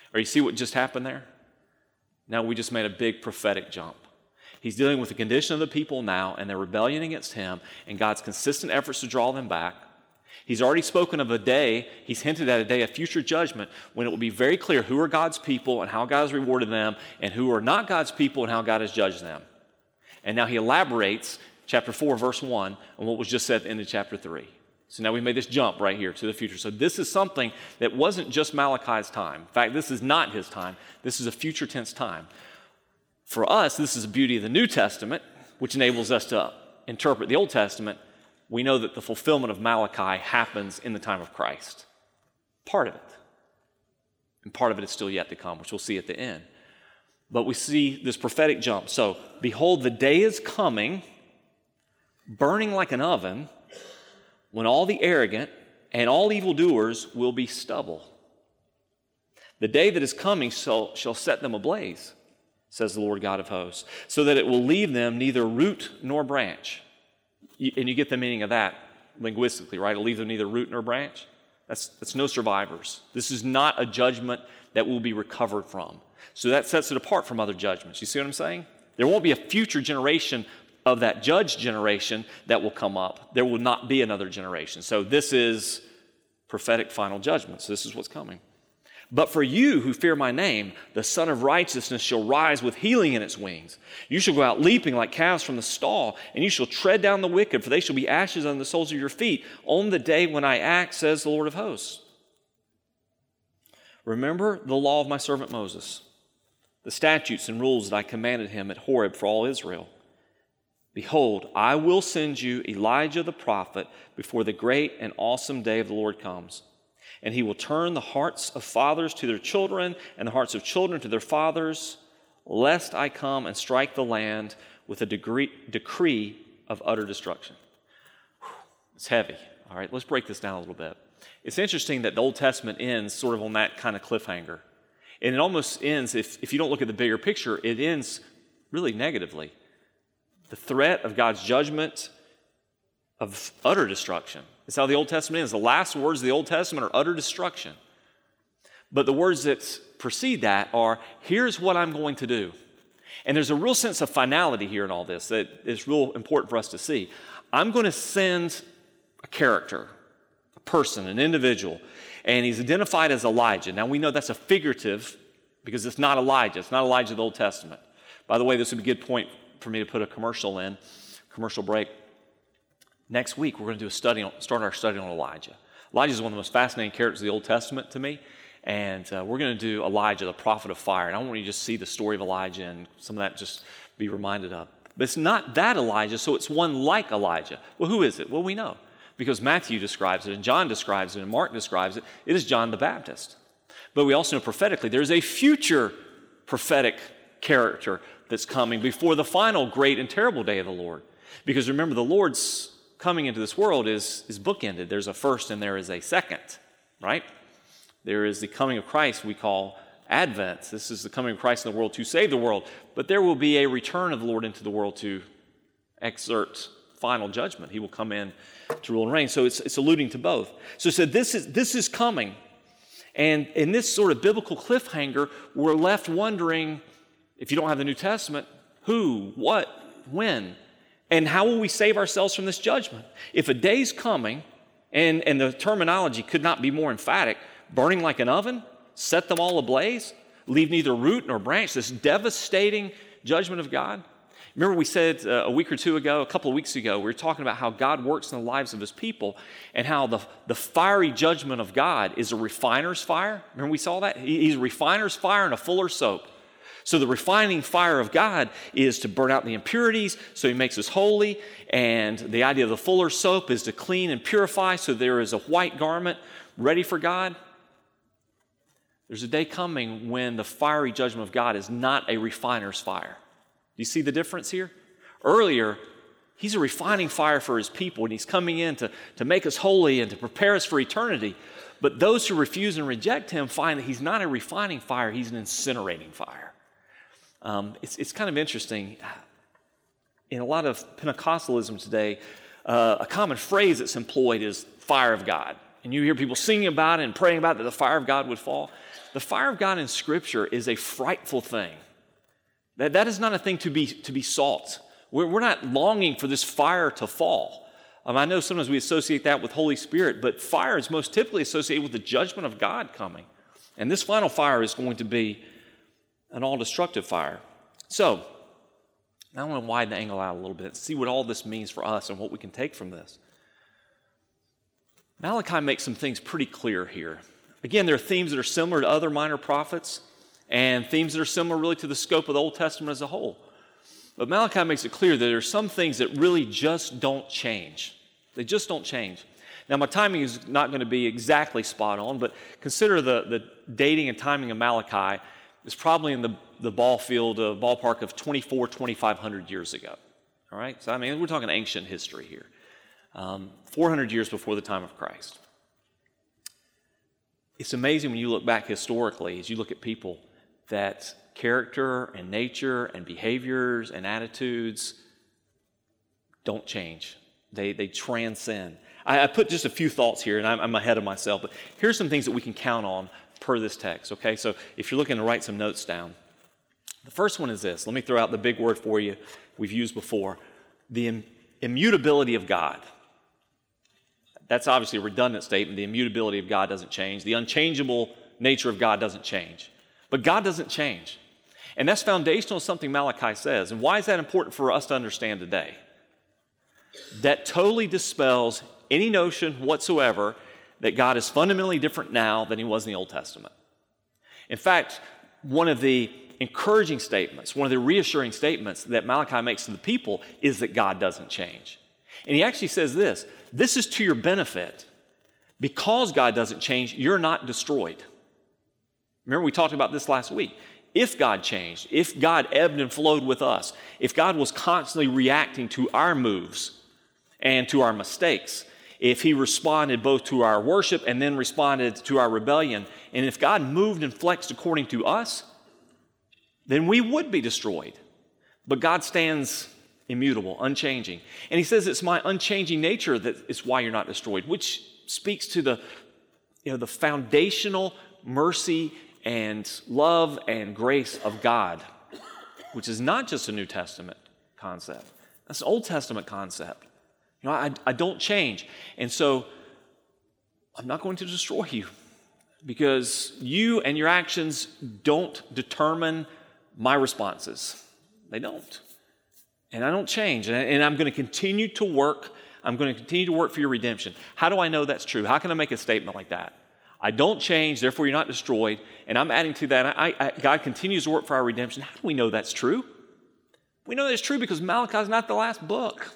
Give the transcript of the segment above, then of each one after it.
Or you see what just happened there? Now we just made a big prophetic jump. He's dealing with the condition of the people now and their rebellion against him and God's consistent efforts to draw them back. He's already spoken of a day, he's hinted at a day of future judgment when it will be very clear who are God's people and how God has rewarded them and who are not God's people and how God has judged them. And now he elaborates, chapter 4, verse 1, on what was just said at the end of chapter 3. So now we made this jump right here to the future. So this is something that wasn't just Malachi's time. In fact, this is not his time. This is a future tense time. For us, this is the beauty of the New Testament, which enables us to interpret the Old Testament. We know that the fulfillment of Malachi happens in the time of Christ. Part of it. And part of it is still yet to come, which we'll see at the end. But we see this prophetic jump. So, behold, the day is coming, burning like an oven, when all the arrogant and all evildoers will be stubble. The day that is coming shall set them ablaze, says the Lord God of hosts, so that it will leave them neither root nor branch. And you get the meaning of that linguistically, right? It'll leave them neither root nor branch. That's no survivors. This is not a judgment that will be recovered from. So that sets it apart from other judgments. You see what I'm saying? There won't be a future generation of that judge generation that will come up. There will not be another generation. So this is prophetic final judgment. So this is what's coming. But for you who fear my name, the Son of Righteousness shall rise with healing in its wings. You shall go out leaping like calves from the stall, and you shall tread down the wicked, for they shall be ashes on the soles of your feet on the day when I act, says the Lord of hosts. Remember the law of my servant Moses, the statutes and rules that I commanded him at Horeb for all Israel. Behold, I will send you Elijah the prophet before the great and awesome day of the Lord comes. And he will turn the hearts of fathers to their children and the hearts of children to their fathers, lest I come and strike the land with a decree of utter destruction. It's heavy. All right, let's break this down a little bit. It's interesting that the Old Testament ends sort of on that kind of cliffhanger. And it almost ends, if you don't look at the bigger picture, it ends really negatively. The threat of God's judgment of utter destruction. It's how the Old Testament ends. The last words of the Old Testament are utter destruction. But the words that precede that are, here's what I'm going to do. And there's a real sense of finality here in all this that is real important for us to see. I'm going to send a character, a person, an individual, and he's identified as Elijah. Now we know that's a figurative because it's not Elijah. It's not Elijah of the Old Testament. By the way, this would be a good point for me to put a commercial break. Next week, we're going to start our study on Elijah. Elijah is one of the most fascinating characters of the Old Testament to me, and we're going to do Elijah, the prophet of fire. And I want you to just see the story of Elijah and some of that just be reminded of. But it's not that Elijah, so it's one like Elijah. Well, who is it? Well, we know, because Matthew describes it, and John describes it, and Mark describes it. It is John the Baptist. But we also know prophetically there's a future prophetic character that's coming before the final great and terrible day of the Lord. Because remember, the Lord's coming into this world is bookended. There's a first and there is a second, right? There is the coming of Christ we call Advent. This is the coming of Christ in the world to save the world. But there will be a return of the Lord into the world to exert final judgment. He will come in to rule and reign. So it's alluding to both. So it said this is coming. And in this sort of biblical cliffhanger, we're left wondering, if you don't have the New Testament, who, what, when? And how will we save ourselves from this judgment? If a day's coming, and the terminology could not be more emphatic, burning like an oven, set them all ablaze, leave neither root nor branch, this devastating judgment of God. Remember we said a couple of weeks ago, we were talking about how God works in the lives of his people and how the fiery judgment of God is a refiner's fire. Remember we saw that? He's a refiner's fire and a fuller's soap. So the refining fire of God is to burn out the impurities, so he makes us holy. And the idea of the fuller's soap is to clean and purify, so there is a white garment ready for God. There's a day coming when the fiery judgment of God is not a refiner's fire. Do you see the difference here? Earlier, he's a refining fire for his people, and he's coming in to make us holy and to prepare us for eternity. But those who refuse and reject him find that he's not a refining fire, he's an incinerating fire. It's kind of interesting. In a lot of Pentecostalism today, a common phrase that's employed is fire of God. And you hear people singing about it and praying about that the fire of God would fall. the fire of God in Scripture is a frightful thing. That is not a thing to be sought. We're not longing for this fire to fall. I know sometimes we associate that with Holy Spirit, but fire is most typically associated with the judgment of God coming. And this final fire is going to be an all-destructive fire. So, I want to widen the angle out a little bit, see what all this means for us and what we can take from this. Malachi makes some things pretty clear here. Again, there are themes that are similar to other minor prophets and themes that are similar really to the scope of the Old Testament as a whole. But Malachi makes it clear that there are some things that really just don't change. They just don't change. Now, my timing is not going to be exactly spot on, but consider the dating and timing of Malachi is probably in the ballpark of 2,500 years ago. All right? So, we're talking ancient history here. 400 years before the time of Christ. It's amazing when you look back historically, as you look at people, that character and nature and behaviors and attitudes don't change. They transcend. I put just a few thoughts here, and I'm ahead of myself, but here's some things that we can count on per this text, okay? So if you're looking to write some notes down, the first one is this. Let me throw out the big word for you we've used before, the immutability of God. That's obviously a redundant statement. The immutability of God doesn't change. The unchangeable nature of God doesn't change. But God doesn't change. And that's foundational to something Malachi says. And why is that important for us to understand today? That totally dispels any notion whatsoever that God is fundamentally different now than he was in the Old Testament. In fact, one of the encouraging statements, one of the reassuring statements that Malachi makes to the people is that God doesn't change. And he actually says this is to your benefit. Because God doesn't change, you're not destroyed. Remember, we talked about this last week. If God changed, if God ebbed and flowed with us, if God was constantly reacting to our moves and to our mistakes, if he responded both to our worship and then responded to our rebellion, and if God moved and flexed according to us, then we would be destroyed. But God stands immutable, unchanging. And he says it's my unchanging nature that is why you're not destroyed, which speaks to the foundational mercy and love and grace of God, which is not just a New Testament concept. That's an Old Testament concept. I don't change. And so I'm not going to destroy you because you and your actions don't determine my responses. They don't. And I don't change. And I'm going to continue to work. I'm going to continue to work for your redemption. How do I know that's true? How can I make a statement like that? I don't change, therefore you're not destroyed. And I'm adding to that, God continues to work for our redemption. How do we know that's true? We know that's true because Malachi is not the last book.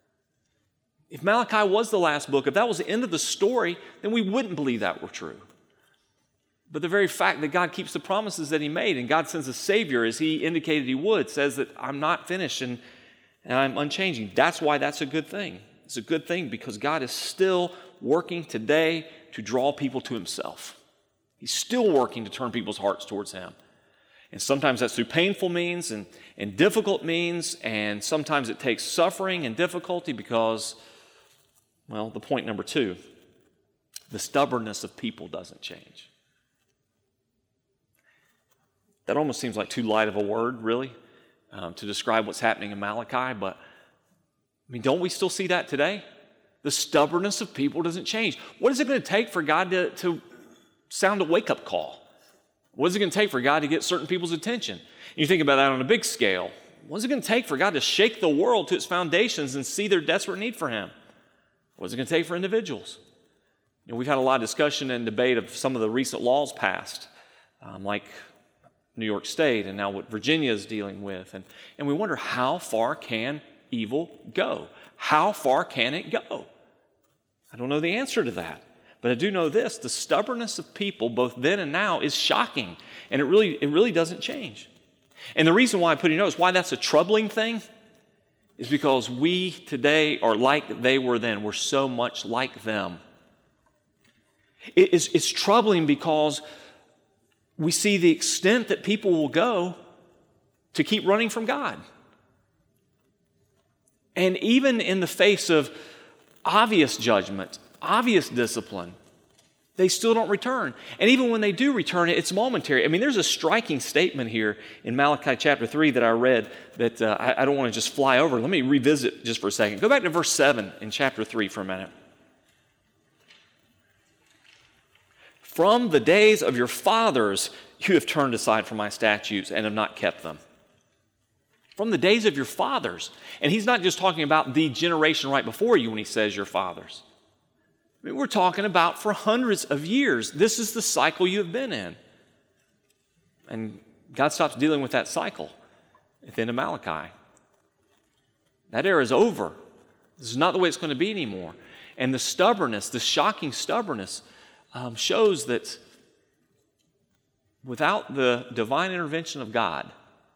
If Malachi was the last book, if that was the end of the story, then we wouldn't believe that were true. But the very fact that God keeps the promises that he made and God sends a Savior as he indicated he would says that I'm not finished and I'm unchanging. That's why that's a good thing. It's a good thing because God is still working today to draw people to himself. He's still working to turn people's hearts towards him. And sometimes that's through painful means and difficult means, and sometimes it takes suffering and difficulty because, well, the point number 2, the stubbornness of people doesn't change. That almost seems like too light of a word, really, to describe what's happening in Malachi, but don't we still see that today? The stubbornness of people doesn't change. What is it going to take for God to sound a wake-up call? What is it going to take for God to get certain people's attention? You think about that on a big scale. What is it going to take for God to shake the world to its foundations and see their desperate need for him? What is it going to take for individuals? We've had a lot of discussion and debate of some of the recent laws passed, like New York State and now what Virginia is dealing with. And we wonder, how far can evil go? How far can it go? I don't know the answer to that. But I do know this, the stubbornness of people, both then and now, is shocking. And it really doesn't change. And the reason why I put in notes, why that's a troubling thing, is because we today are like they were then. We're so much like them. It's troubling because we see the extent that people will go to keep running from God. And even in the face of obvious judgment, obvious discipline, They still don't return. And even when they do return, it's momentary. I mean, there's a striking statement here in Malachi chapter 3 that I read that I don't want to just fly over. Let me revisit just for a second. Go back to verse 7 in chapter 3 for a minute. From the days of your fathers, you have turned aside from my statutes and have not kept them. From the days of your fathers. And he's not just talking about the generation right before you when he says your fathers. I mean, we're talking about for hundreds of years. This is the cycle you have been in. And God stops dealing with that cycle at the end of Malachi. That era is over. This is not the way it's going to be anymore. And the stubbornness, the shocking stubbornness, shows that without the divine intervention of God,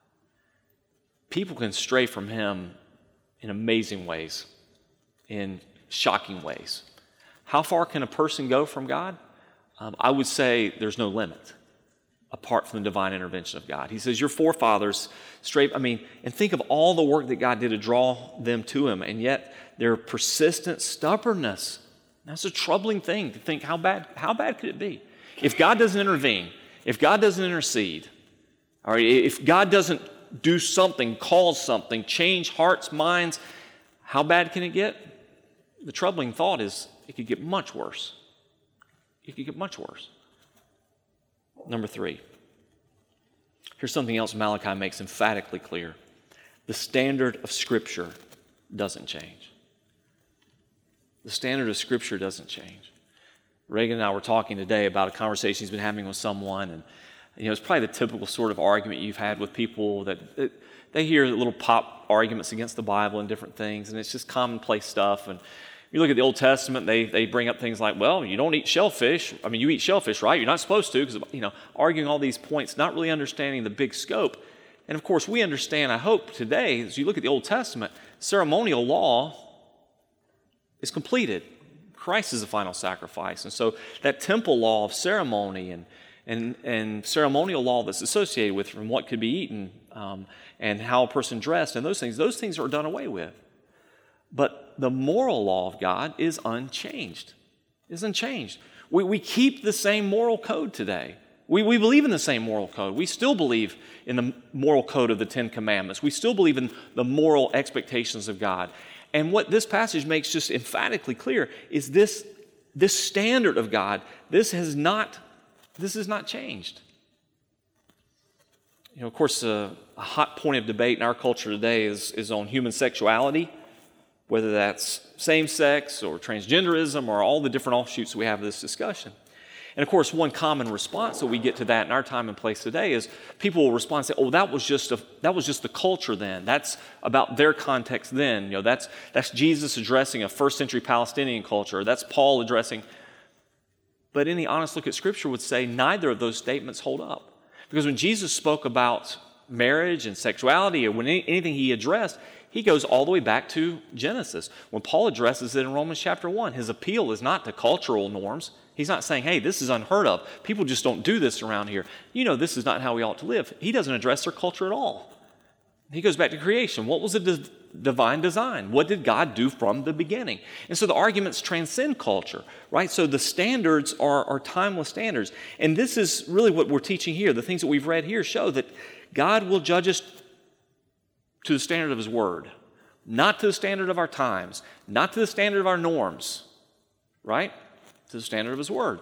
people can stray from Him in amazing ways, in shocking ways. How far can a person go from God? I would say there's no limit apart from the divine intervention of God. He says, your forefathers strayed, and think of all the work that God did to draw them to Him, and yet their persistent stubbornness. That's a troubling thing to think, how bad could it be? If God doesn't intervene, if God doesn't intercede, or if God doesn't do something, cause something, change hearts, minds, how bad can it get? The troubling thought is it could get much worse. It could get much worse. Number 3. Here's something else Malachi makes emphatically clear. The standard of Scripture doesn't change. The standard of Scripture doesn't change. Reagan and I were talking today about a conversation he's been having with someone, and it's probably the typical sort of argument you've had with people that they hear little pop arguments against the Bible and different things, and it's just commonplace stuff. And you look at the Old Testament, they bring up things like, well, you don't eat shellfish. You eat shellfish, right? You're not supposed to, because, arguing all these points, not really understanding the big scope. And of course, we understand, I hope today, as you look at the Old Testament, ceremonial law is completed. Christ is the final sacrifice. And so that temple law of ceremony and ceremonial law that's associated with from what could be eaten and how a person dressed and those things are done away with. But the moral law of God is unchanged. We keep the same moral code today. We believe in the same moral code. We still believe in the moral code of the Ten Commandments. We still believe in the moral expectations of God. And what this passage makes just emphatically clear is this standard of God, this has not changed. Of course, a hot point of debate in our culture today is on human sexuality, whether that's same-sex or transgenderism or all the different offshoots we have of this discussion. And of course, one common response that we get to that in our time and place today is people will respond and say, "Oh, that was just the culture then. That's about their context then. That's Jesus addressing a first-century Palestinian culture. That's Paul addressing." But any honest look at Scripture would say neither of those statements hold up, because when Jesus spoke about marriage and sexuality, or when anything he addressed, he goes all the way back to Genesis. When Paul addresses it in Romans chapter 1, his appeal is not to cultural norms. He's not saying, hey, this is unheard of. People just don't do this around here. This is not how we ought to live. He doesn't address their culture at all. He goes back to creation. What was the divine design? What did God do from the beginning? And so the arguments transcend culture, right? So the standards are timeless standards. And this is really what we're teaching here. The things that we've read here show that God will judge us to the standard of His Word, not to the standard of our times, not to the standard of our norms, right? To the standard of His Word.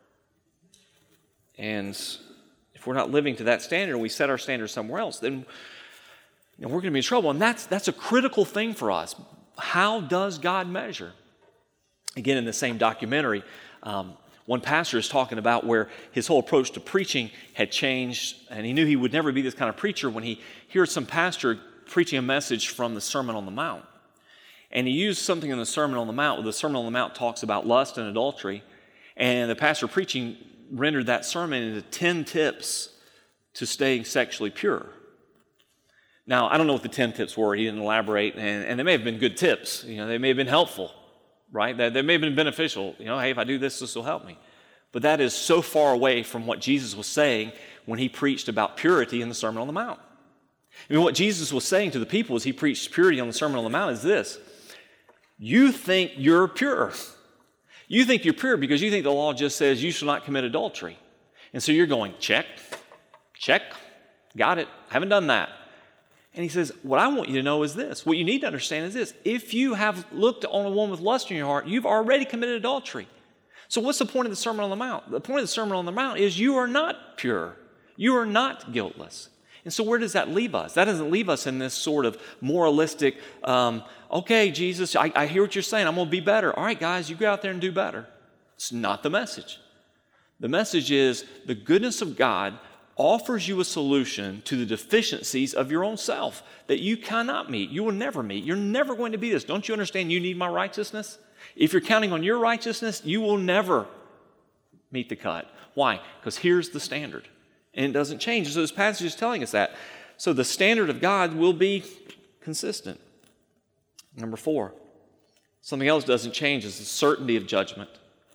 And if we're not living to that standard and we set our standard somewhere else, then we're going to be in trouble. And that's a critical thing for us. How does God measure? Again, in the same documentary, one pastor is talking about where his whole approach to preaching had changed, and he knew he would never be this kind of preacher when he hears some pastor preaching a message from the Sermon on the Mount. And he used something in the Sermon on the Mount. The Sermon on the Mount talks about lust and adultery, and the pastor preaching rendered that sermon into 10 tips to staying sexually pure. Now, I don't know what the 10 tips were. He didn't elaborate, and they may have been good tips. They may have been helpful, right? They may have been beneficial. Hey, if I do this, this will help me. But that is so far away from what Jesus was saying when He preached about purity in the Sermon on the Mount. What Jesus was saying to the people as He preached purity on the Sermon on the Mount is this: you think you're pure. You think you're pure because you think the law just says you shall not commit adultery. And so you're going, check, got it, haven't done that. And he says, what I want you to know is this. What you need to understand is this. If you have looked on a woman with lust in your heart, you've already committed adultery. So what's the point of the Sermon on the Mount? The point of the Sermon on the Mount is you are not pure. You are not guiltless. And so where does that leave us? That doesn't leave us in this sort of moralistic, okay, Jesus, I hear what you're saying. I'm going to be better. All right, guys, you go out there and do better. It's not the message. The message is the goodness of God offers you a solution to the deficiencies of your own self that you cannot meet. You will never meet. You're never going to be this. Don't you understand you need my righteousness? If you're counting on your righteousness, you will never meet the cut. Why? Because here's the standard. And it doesn't change. So this passage is telling us that. So the standard of God will be consistent. Number 4, something else doesn't change is the certainty of judgment.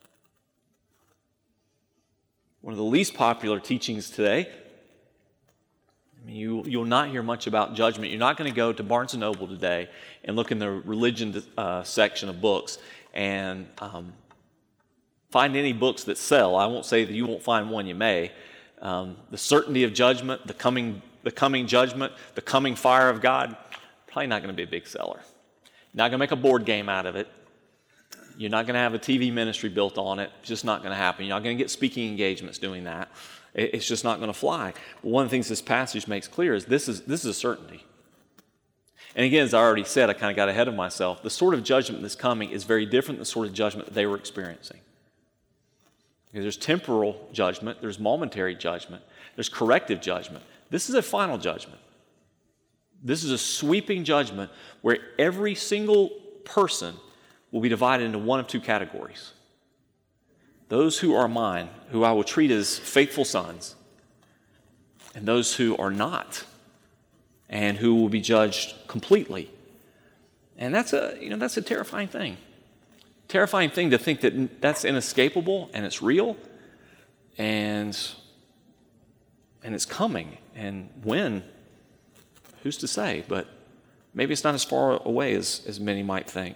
One of the least popular teachings today. I mean, you'll not hear much about judgment. You're not going to go to Barnes & Noble today and look in the religion section of books and find any books that sell. I won't say that you won't find one, you may. The certainty of judgment, the coming judgment, the coming fire of God, probably not going to be a big seller. You're not going to make a board game out of it. You're not going to have a TV ministry built on it. It's just not going to happen. You're not going to get speaking engagements doing that. It's just not going to fly. But one of the things this passage makes clear is this is a certainty. And again, as I already said, I kind of got ahead of myself. The sort of judgment that's coming is very different than the sort of judgment that they were experiencing. Because there's temporal judgment, there's momentary judgment, there's corrective judgment. This is a final judgment. This is a sweeping judgment where every single person will be divided into one of two categories. Those who are mine, who I will treat as faithful sons, and those who are not, and who will be judged completely. And that's a terrifying thing. Terrifying thing to think that that's inescapable and it's real and it's coming. And when, who's to say? But maybe it's not as far away as many might think.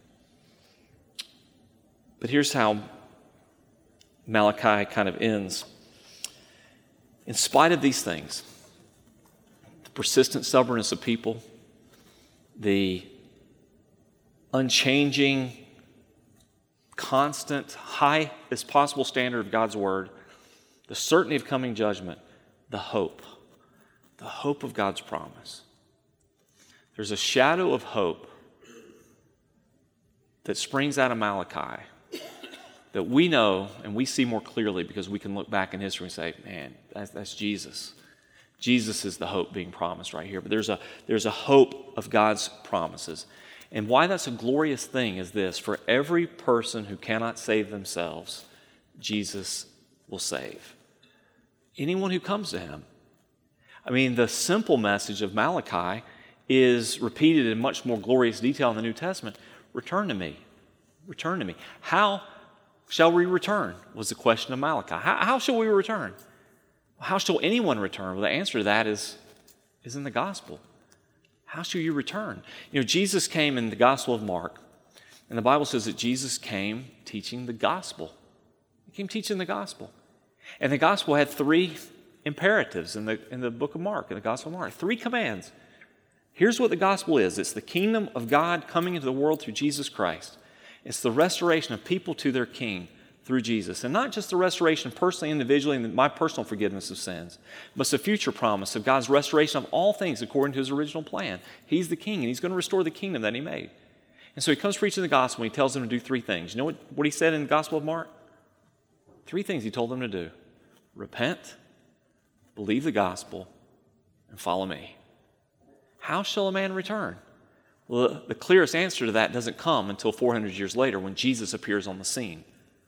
But here's how Malachi kind of ends. In spite of these things, the persistent stubbornness of people, the unchanging, constant, high as possible standard of God's Word, the certainty of coming judgment, the hope of God's promise. There's a shadow of hope that springs out of Malachi that we know and we see more clearly because we can look back in history and say, man, that's Jesus. Jesus is the hope being promised right here. But there's a hope of God's promises. And why that's a glorious thing is this: for every person who cannot save themselves, Jesus will save. Anyone who comes to him. I mean, the simple message of Malachi is repeated in much more glorious detail in the New Testament. Return to me. Return to me. How shall we return? Was the question of Malachi. How shall we return? How shall anyone return? Well, the answer to that is in the gospel. How shall you return? You know, Jesus came in the Gospel of Mark, and the Bible says that Jesus came teaching the gospel. He came teaching the gospel. And the gospel had 3 imperatives in the book of Mark, in the Gospel of Mark. 3 commands. Here's what the gospel is. It's the kingdom of God coming into the world through Jesus Christ. It's the restoration of people to their King through Jesus. And not just the restoration personally, individually, and my personal forgiveness of sins, but it's the future promise of God's restoration of all things according to his original plan. He's the King, and he's going to restore the kingdom that he made. And so he comes preaching the gospel, and he tells them to do 3 things. You know what he said in the Gospel of Mark? 3 things he told them to do. Repent, believe the gospel, and follow me. How shall a man return? Well, the clearest answer to that doesn't come until 400 years later when Jesus appears on the scene.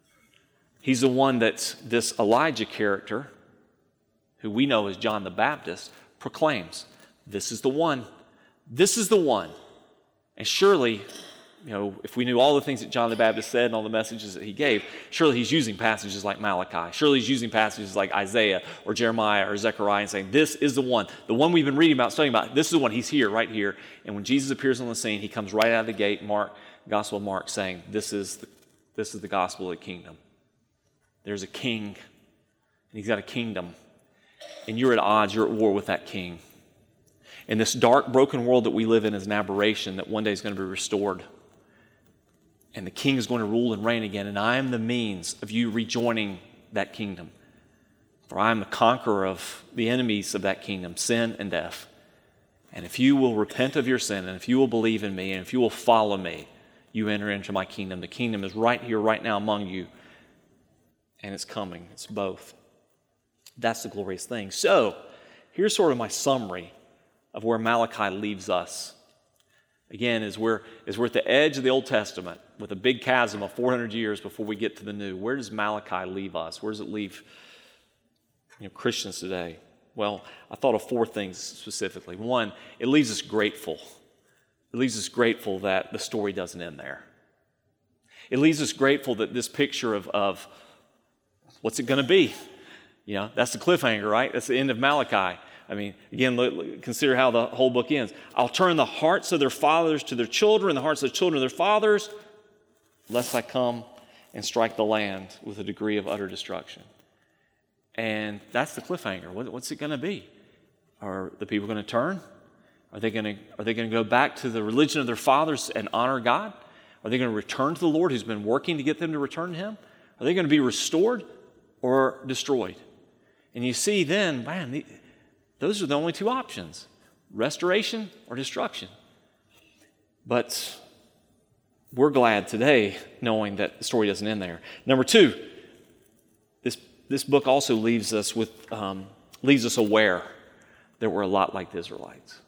He's the one that this Elijah character, who we know as John the Baptist, proclaims. This is the one. This is the one. And surely, you know, if we knew all the things that John the Baptist said and all the messages that he gave, surely he's using passages like Malachi. Surely he's using passages like Isaiah or Jeremiah or Zechariah and saying, this is the one we've been reading about, studying about. This is the one. He's here, right here. And when Jesus appears on the scene, he comes right out of the gate, Gospel of Mark, saying, this is this is the gospel of the kingdom. There's a king, and he's got a kingdom, and you're at odds, you're at war with that king. And this dark, broken world that we live in is an aberration that one day is going to be restored. And the king is going to rule and reign again, and I am the means of you rejoining that kingdom. For I am the conqueror of the enemies of that kingdom, sin and death. And if you will repent of your sin, and if you will believe in me, and if you will follow me, you enter into my kingdom. The kingdom is right here, right now among you. And it's coming. It's both. That's the glorious thing. So, here's sort of my summary of where Malachi leaves us. Again, as we're at the edge of the Old Testament with a big chasm of 400 years before we get to the New. Where does Malachi leave us? Where does it leave Christians today? Well, I thought of 4 things specifically. One, it leaves us grateful. It leaves us grateful that the story doesn't end there. It leaves us grateful that this picture of what's it going to be? That's the cliffhanger, right? That's the end of Malachi. I mean, again, consider how the whole book ends. I'll turn the hearts of their fathers to their children, the hearts of the children to their fathers, lest I come and strike the land with a degree of utter destruction. And that's the cliffhanger. What's it going to be? Are the people going to turn? Are they going to go back to the religion of their fathers and honor God? Are they going to return to the Lord who's been working to get them to return to Him? Are they going to be restored or destroyed? And you see then, man, those are the only 2 options, restoration or destruction. But we're glad today knowing that the story doesn't end there. Number 2, this book also leaves us aware that we're a lot like the Israelites.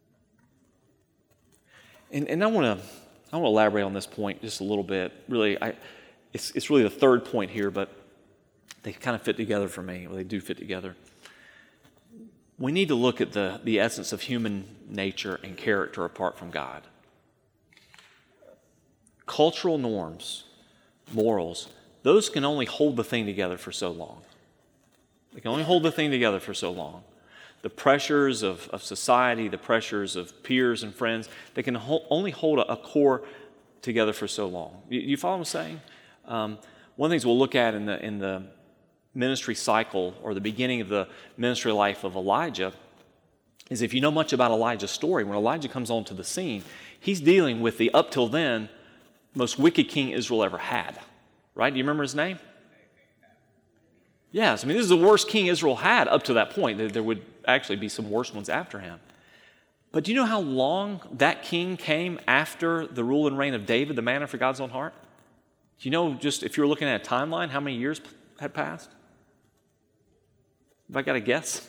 And I want to elaborate on this point just a little bit. Really, it's really the third point here, but they kind of fit together for me. Well, they do fit together. We need to look at the essence of human nature and character apart from God. Cultural norms, morals, those can only hold the thing together for so long. They can only hold the thing together for so long. The pressures of society, the pressures of peers and friends, they can only hold a core together for so long. You follow what I'm saying? One of the things we'll look at in the ministry cycle or the beginning of the ministry life of Elijah is, if you know much about Elijah's story, when Elijah comes onto the scene, he's dealing with the, up till then, most wicked king Israel ever had. Right? Do you remember his name? Yes. I mean, this is the worst king Israel had up to that point. There would actually be some worse ones after him. But do you know how long that king came after the rule and reign of David, the man after God's own heart? Do you know, just if you're looking at a timeline, how many years had passed? Have I got a guess?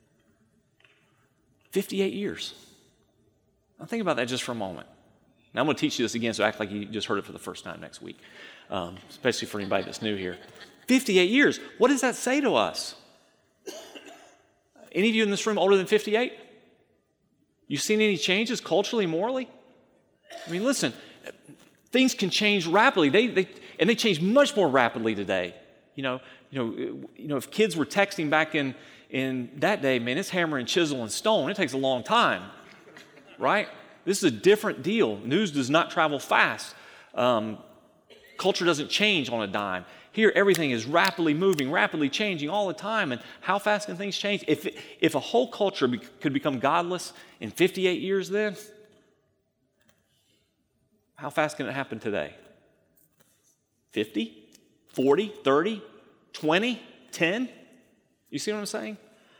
58 years. Now think about that just for a moment. Now I'm going to teach you this again, so act like you just heard it for the first time next week, especially for anybody that's new here. 58 years. What does that say to us? Any of you in this room older than 58? You seen any changes culturally, morally? I mean, listen, things can change rapidly. They change much more rapidly today. If kids were texting back in that day, man, it's hammer and chisel and stone. It takes a long time, right? This is a different deal. News does not travel fast. Culture doesn't change on a dime. Here, everything is rapidly moving, rapidly changing all the time. And how fast can things change? If a whole culture could become godless in 58 years then, how fast can it happen today? 50, 40, 30, 20, 10? You see what I'm saying?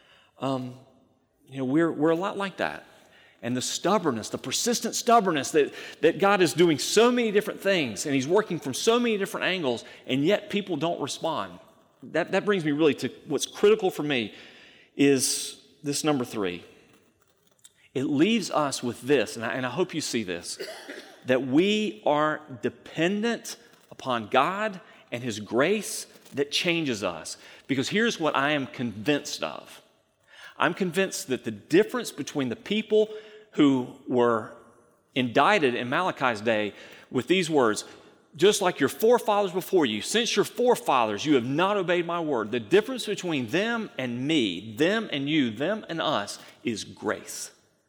We're a lot like that. And the stubbornness, the persistent stubbornness that God is doing so many different things, and He's working from so many different angles, and yet people don't respond. That brings me really to what's critical for me is this number 3. It leaves us with this, and I hope you see this, that we are dependent upon God and His grace that changes us. Because here's what I am convinced of. I'm convinced that the difference between the people who were indicted in Malachi's day with these words, just like your forefathers before you, since your forefathers you have not obeyed my word, the difference between them and me, them and you, them and us, is grace.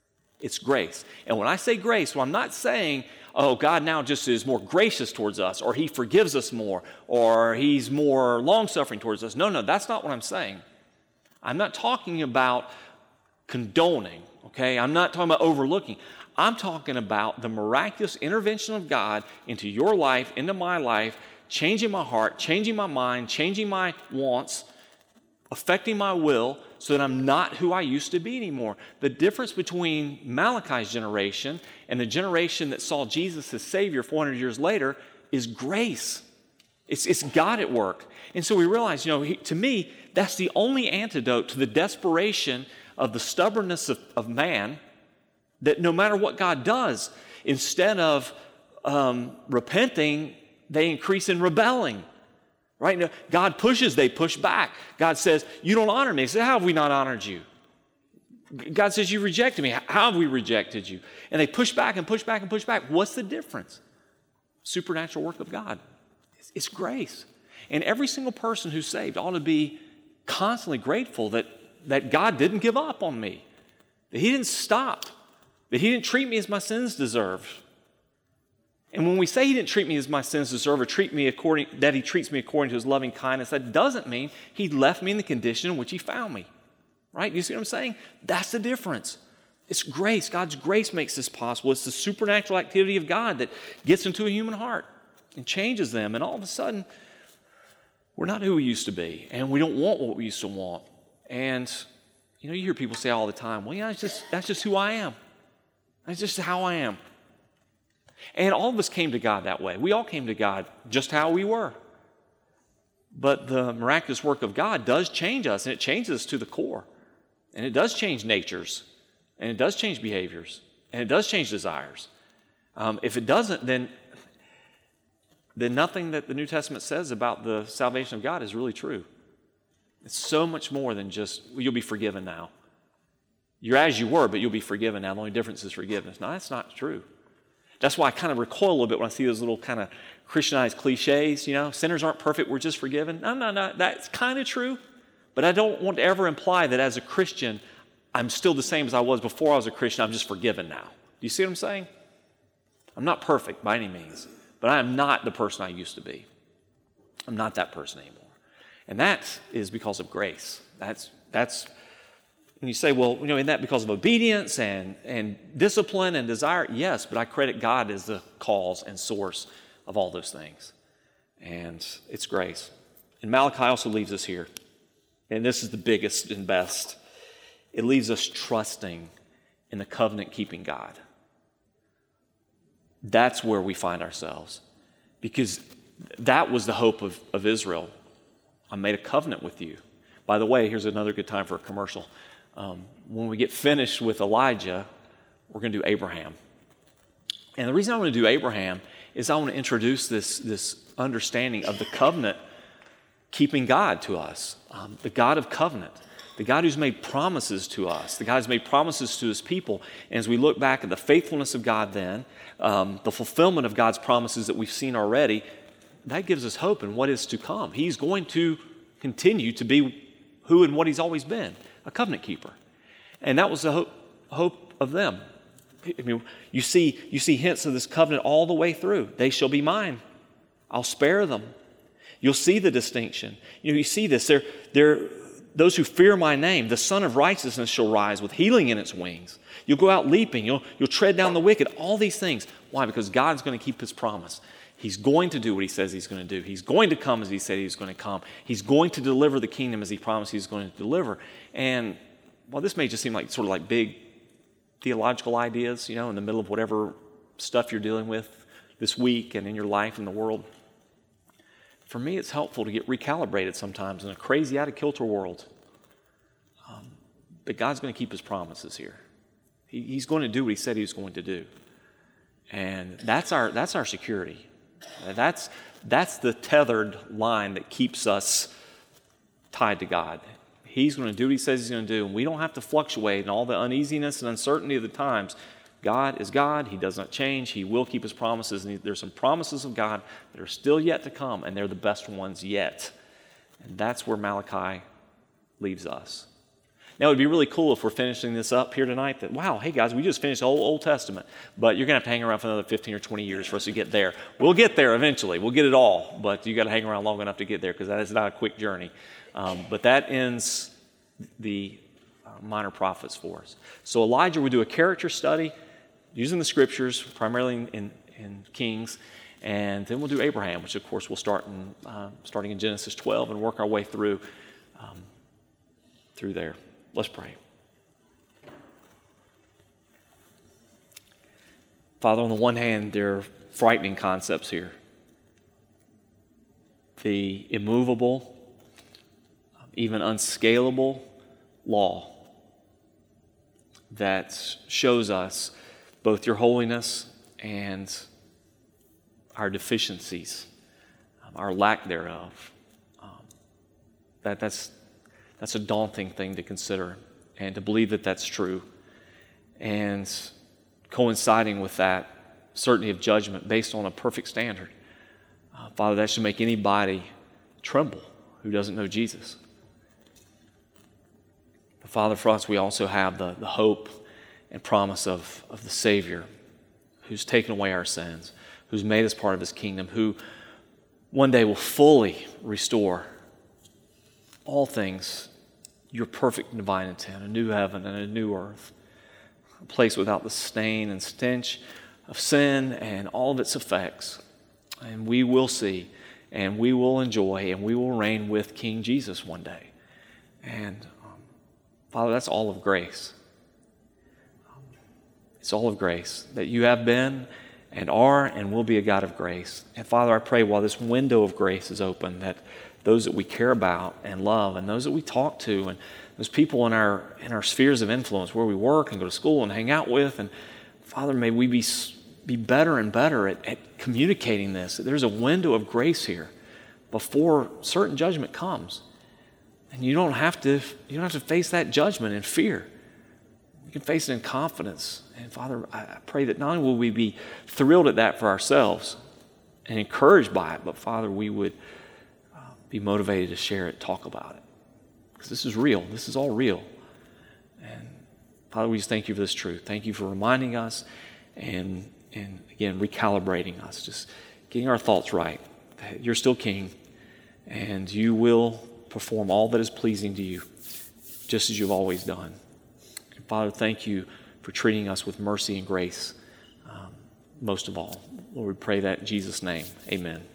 It's grace. And when I say grace, well, I'm not saying, oh, God now just is more gracious towards us, or he forgives us more, or he's more long-suffering towards us. No, that's not what I'm saying. I'm not talking about condoning, okay? I'm not talking about overlooking. I'm talking about the miraculous intervention of God into your life, into my life, changing my heart, changing my mind, changing my wants, affecting my will so that I'm not who I used to be anymore. The difference between Malachi's generation and the generation that saw Jesus as Savior 400 years later is grace. It's God at work. And so we realize, to me, that's the only antidote to the desperation of the stubbornness of man, that no matter what God does, instead of repenting, they increase in rebelling. Right? Now, God pushes, they push back. God says, you don't honor me. They say, how have we not honored you? God says, you rejected me. How have we rejected you? And they push back and push back and push back. What's the difference? Supernatural work of God. It's grace. And every single person who's saved ought to be constantly grateful that God didn't give up on me, that he didn't stop, that he didn't treat me as my sins deserved. And when we say he didn't treat me as my sins deserve, or that he treats me according to his loving kindness, that doesn't mean he left me in the condition in which he found me. Right? You see what I'm saying? That's the difference. It's grace. God's grace makes this possible. It's the supernatural activity of God that gets into a human heart and changes them. And all of a sudden, we're not who we used to be. And we don't want what we used to want. And, you hear people say all the time, well, that's just who I am. That's just how I am. And all of us came to God that way. We all came to God just how we were. But the miraculous work of God does change us, and it changes us to the core. And it does change natures, and it does change behaviors, and it does change desires. If it doesn't, then nothing that the New Testament says about the salvation of God is really true. It's so much more than just, you'll be forgiven now. You're as you were, but you'll be forgiven now. The only difference is forgiveness. No, that's not true. That's why I kind of recoil a little bit when I see those little kind of Christianized cliches, sinners aren't perfect, we're just forgiven. No, that's kind of true, but I don't want to ever imply that as a Christian, I'm still the same as I was before I was a Christian, I'm just forgiven now. Do you see what I'm saying? I'm not perfect by any means, but I am not the person I used to be. I'm not that person anymore. And that is because of grace. That's and you say, well, isn't that because of obedience and discipline and desire? Yes, but I credit God as the cause and source of all those things. And it's grace. And Malachi also leaves us here. And this is the biggest and best. It leaves us trusting in the covenant-keeping God. That's where we find ourselves. Because that was the hope of Israel. I made a covenant with you. By the way, here's another good time for a commercial. When we get finished with Elijah, we're going to do Abraham. And the reason I want to do Abraham is I want to introduce this understanding of the covenant-keeping God to us, the God of covenant, the God who's made promises to us, the God who's made promises to his people. And as we look back at the faithfulness of God then, the fulfillment of God's promises that we've seen already, that gives us hope in what is to come. He's going to continue to be who and what he's always been, a covenant keeper. And that was the hope of them. I mean, you see hints of this covenant all the way through. They shall be mine. I'll spare them. You'll see the distinction. You see this. They're those who fear my name. The Son of Righteousness shall rise with healing in its wings. You'll go out leaping. You'll tread down the wicked. All these things. Why? Because God's going to keep his promise. He's going to do what he says he's going to do. He's going to come as he said he's going to come. He's going to deliver the kingdom as he promised he's going to deliver. And while this may just seem like sort of like big theological ideas, in the middle of whatever stuff you're dealing with this week and in your life and the world, for me it's helpful to get recalibrated sometimes in a crazy, out-of-kilter world. But God's going to keep his promises here. He's going to do what he said he was going to do. And that's our security. That's the tethered line that keeps us tied to God. He's going to do what he says he's going to do, and we don't have to fluctuate in all the uneasiness and uncertainty of the times. God is God. He does not change. He will keep his promises, and there's some promises of God that are still yet to come, and they're the best ones yet. And that's where Malachi leaves us. Now, it would be really cool if we're finishing this up here tonight that, wow, hey guys, we just finished the whole Old Testament, but you're going to have to hang around for another 15 or 20 years for us to get there. We'll get there eventually. We'll get it all, but you got to hang around long enough to get there because that is not a quick journey. But that ends the minor prophets for us. So Elijah will do a character study using the scriptures, primarily in Kings, and then we'll do Abraham, which of course we'll start starting in Genesis 12 and work our way through there. Let's pray. Father, on the one hand, there are frightening concepts here. The immovable, even unscalable law that shows us both your holiness and our deficiencies, our lack thereof. That's a daunting thing to consider and to believe that that's true. And coinciding with that certainty of judgment based on a perfect standard. Father, that should make anybody tremble who doesn't know Jesus. But Father, for us, we also have the hope and promise of the Savior who's taken away our sins, who's made us part of his kingdom, who one day will fully restore all things, your perfect and divine intent, a new heaven and a new earth, a place without the stain and stench of sin and all of its effects. And we will see, and we will enjoy, and we will reign with King Jesus one day. And Father, that's all of grace. It's all of grace that you have been and are and will be a God of grace. And Father, I pray while this window of grace is open, that those that we care about and love and those that we talk to and those people in our spheres of influence where we work and go to school and hang out with, and Father, may we be better and better at communicating this. There's a window of grace here before certain judgment comes. And you don't have to face that judgment in fear. You can face it in confidence. And Father, I pray that not only will we be thrilled at that for ourselves and encouraged by it, but Father, we would be motivated to share it, talk about it. Because this is real. This is all real. And Father, we just thank you for this truth. Thank you for reminding us and again, recalibrating us, just getting our thoughts right. That you're still King, and you will perform all that is pleasing to you, just as you've always done. And Father, thank you for treating us with mercy and grace, most of all. Lord, we pray that in Jesus' name. Amen.